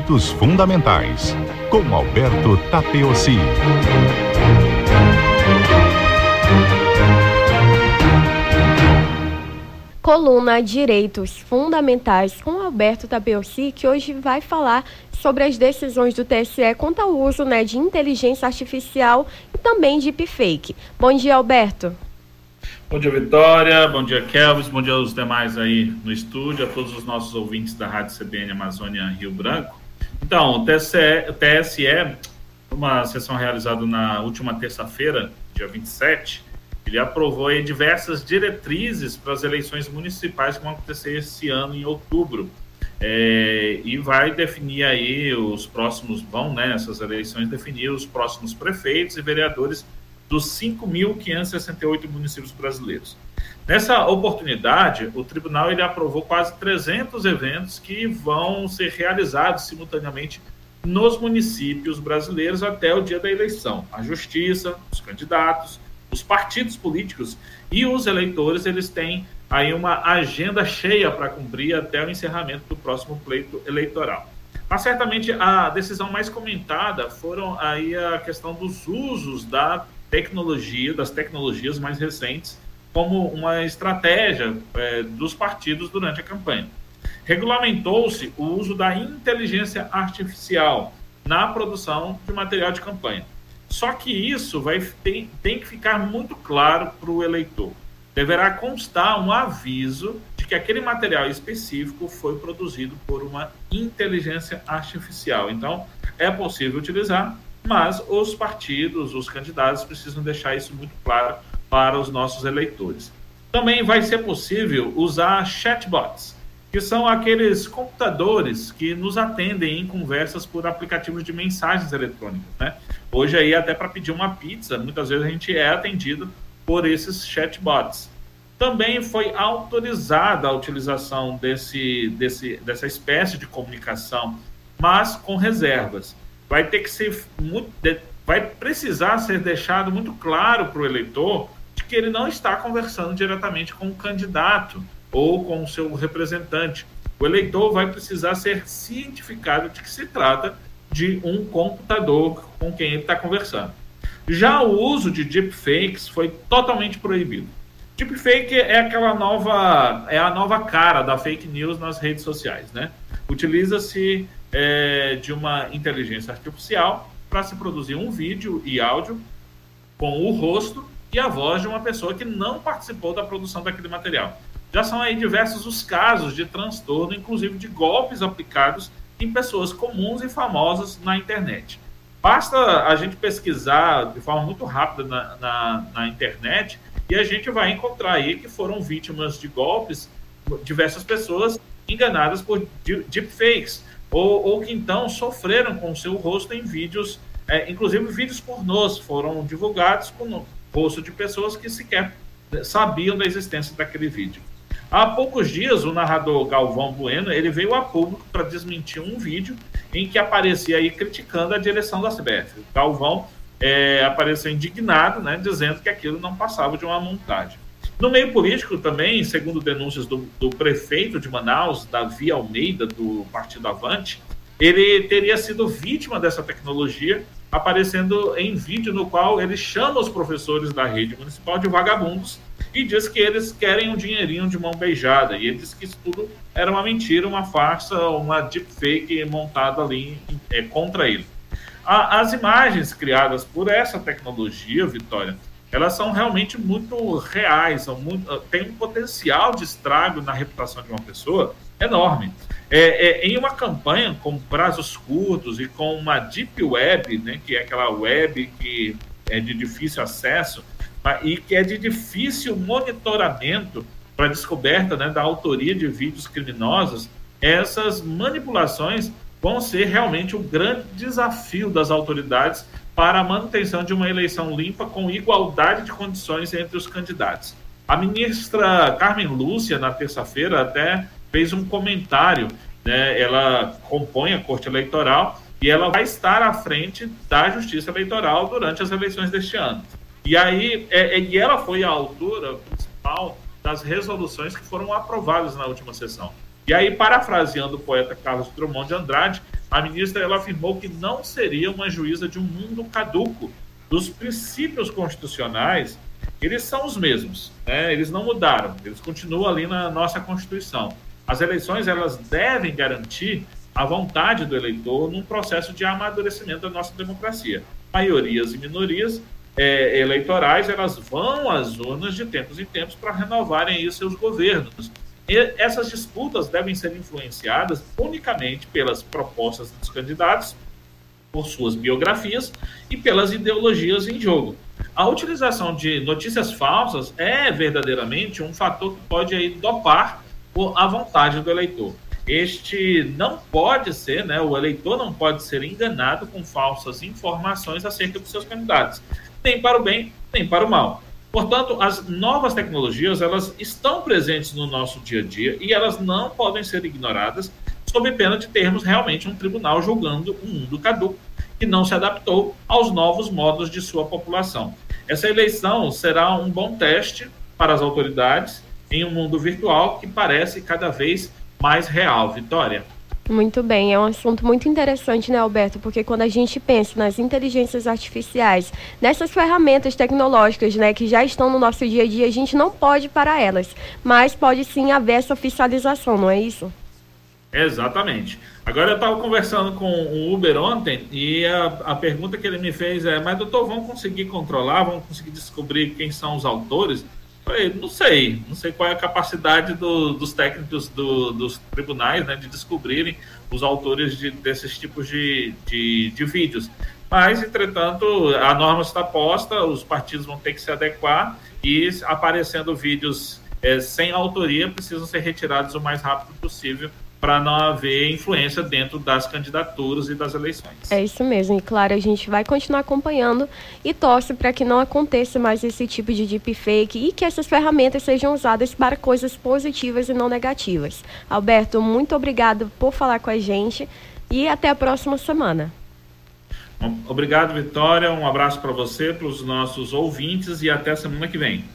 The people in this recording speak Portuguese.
Direitos Fundamentais, com Alberto Tapeossi. Coluna Direitos Fundamentais com Alberto Tapeossi, que hoje vai falar sobre as decisões do TSE quanto ao uso de inteligência artificial e também de deepfake. Bom dia, Alberto. Bom dia, Vitória. Bom dia, Kelvis. Bom dia aos demais aí no estúdio, a todos os nossos ouvintes da Rádio CBN Amazônia Rio Branco. Então, o TSE, uma sessão realizada na última terça-feira, dia 27, ele aprovou aí diversas diretrizes para as eleições municipais que vão acontecer esse ano, em outubro. E vai definir aí essas eleições definir os próximos prefeitos e vereadores dos 5.568 municípios brasileiros. Nessa oportunidade, o tribunal ele aprovou quase 300 eventos que vão ser realizados simultaneamente nos municípios brasileiros até o dia da eleição. A justiça, os candidatos, os partidos políticos e os eleitores, eles têm aí uma agenda cheia para cumprir até o encerramento do próximo pleito eleitoral. Mas certamente a decisão mais comentada foram aí a questão dos usos das tecnologias mais recentes como uma estratégia dos partidos durante a campanha. Regulamentou-se o uso da inteligência artificial na produção de material de campanha. Só que isso tem que ficar muito claro para o eleitor. Deverá constar um aviso de que aquele material específico foi produzido por uma inteligência artificial. Então, é possível utilizar, mas os partidos, os candidatos precisam deixar isso muito claro para os nossos eleitores. Também vai ser possível usar chatbots, que são aqueles computadores que nos atendem em conversas por aplicativos de mensagens eletrônicas, né? Hoje aí até para pedir uma pizza, muitas vezes a gente é atendido por esses chatbots. Também foi autorizada a utilização dessa espécie de comunicação, mas com reservas. Vai precisar ser deixado muito claro para o eleitor de que ele não está conversando diretamente com o candidato ou com o seu representante. O eleitor vai precisar ser cientificado de que se trata de um computador com quem ele está conversando. Já o uso de deepfakes foi totalmente proibido. Deepfake é a nova cara da fake news nas redes sociais, né? Utiliza-se de uma inteligência artificial para se produzir um vídeo e áudio com o rosto e a voz de uma pessoa que não participou da produção daquele material. Já são aí diversos os casos de transtorno, inclusive de golpes aplicados em pessoas comuns e famosas na internet. Basta a gente pesquisar de forma muito rápida na internet e a gente vai encontrar aí que foram vítimas de golpes diversas pessoas enganadas por deepfakes ou que então sofreram com o seu rosto em vídeos, inclusive vídeos pornôs foram divulgados com o rosto de pessoas que sequer sabiam da existência daquele vídeo. Há poucos dias, o narrador Galvão Bueno ele veio a público para desmentir um vídeo em que aparecia aí criticando a direção da CBF. O Galvão apareceu indignado, né, dizendo que aquilo não passava de uma montagem. No meio político também, segundo denúncias do prefeito de Manaus, Davi Almeida, do Partido Avante, ele teria sido vítima dessa tecnologia, aparecendo em vídeo no qual ele chama os professores da rede municipal de vagabundos e diz que eles querem um dinheirinho de mão beijada. E ele diz que isso tudo era uma mentira, uma farsa, uma deepfake montada ali contra ele. As imagens criadas por essa tecnologia, Vitória, elas são realmente muito reais, têm um potencial de estrago na reputação de uma pessoa enorme. Em uma campanha com prazos curtos e com uma deep web, né, que é aquela web que é de difícil acesso e que é de difícil monitoramento para a descoberta, né, da autoria de vídeos criminosos, essas manipulações vão ser realmente um grande desafio das autoridades para a manutenção de uma eleição limpa com igualdade de condições entre os candidatos. A ministra Carmen Lúcia, na terça-feira, até fez um comentário, né? Ela compõe a Corte Eleitoral e ela vai estar à frente da Justiça Eleitoral durante as eleições deste ano. E aí, e ela foi a autora principal das resoluções que foram aprovadas na última sessão. E aí, parafraseando o poeta Carlos Drummond de Andrade, a ministra ela afirmou que não seria uma juíza de um mundo caduco. Dos princípios constitucionais, eles são os mesmos, né? Eles não mudaram, eles continuam ali na nossa Constituição. As eleições elas devem garantir a vontade do eleitor num processo de amadurecimento da nossa democracia. Maiorias e minorias eleitorais elas vão às urnas de tempos em tempos para renovarem aí os seus governos. E essas disputas devem ser influenciadas unicamente pelas propostas dos candidatos, por suas biografias e pelas ideologias em jogo. A utilização de notícias falsas é verdadeiramente um fator que pode aí dopar a vontade do eleitor. Este não pode ser, né, o eleitor não pode ser enganado com falsas informações acerca dos seus candidatos, nem para o bem, nem para o mal. Portanto, as novas tecnologias, elas estão presentes no nosso dia a dia e elas não podem ser ignoradas sob pena de termos realmente um tribunal julgando um mundo caduco que não se adaptou aos novos modos de sua população. Essa eleição será um bom teste para as autoridades em um mundo virtual que parece cada vez mais real. Vitória. Muito bem, é um assunto muito interessante, né, Alberto? Porque quando a gente pensa nas inteligências artificiais, nessas ferramentas tecnológicas, né, que já estão no nosso dia a dia, a gente não pode parar elas, mas pode sim haver essa fiscalização, não é isso? Exatamente. Agora eu estava conversando com o Uber ontem e a pergunta que ele me fez é: mas doutor, vamos conseguir controlar, vamos conseguir descobrir quem são os autores? Eu falei, não sei qual é a capacidade dos técnicos dos tribunais, né, de descobrirem os autores desses tipos de vídeos. Mas, entretanto, a norma está posta, os partidos vão ter que se adequar e, aparecendo vídeos sem autoria, precisam ser retirados o mais rápido possível para não haver influência dentro das candidaturas e das eleições. É isso mesmo, e claro, a gente vai continuar acompanhando e torce para que não aconteça mais esse tipo de deepfake e que essas ferramentas sejam usadas para coisas positivas e não negativas. Alberto, muito obrigado por falar com a gente e até a próxima semana. Obrigado, Vitória, um abraço para você, para os nossos ouvintes e até a semana que vem.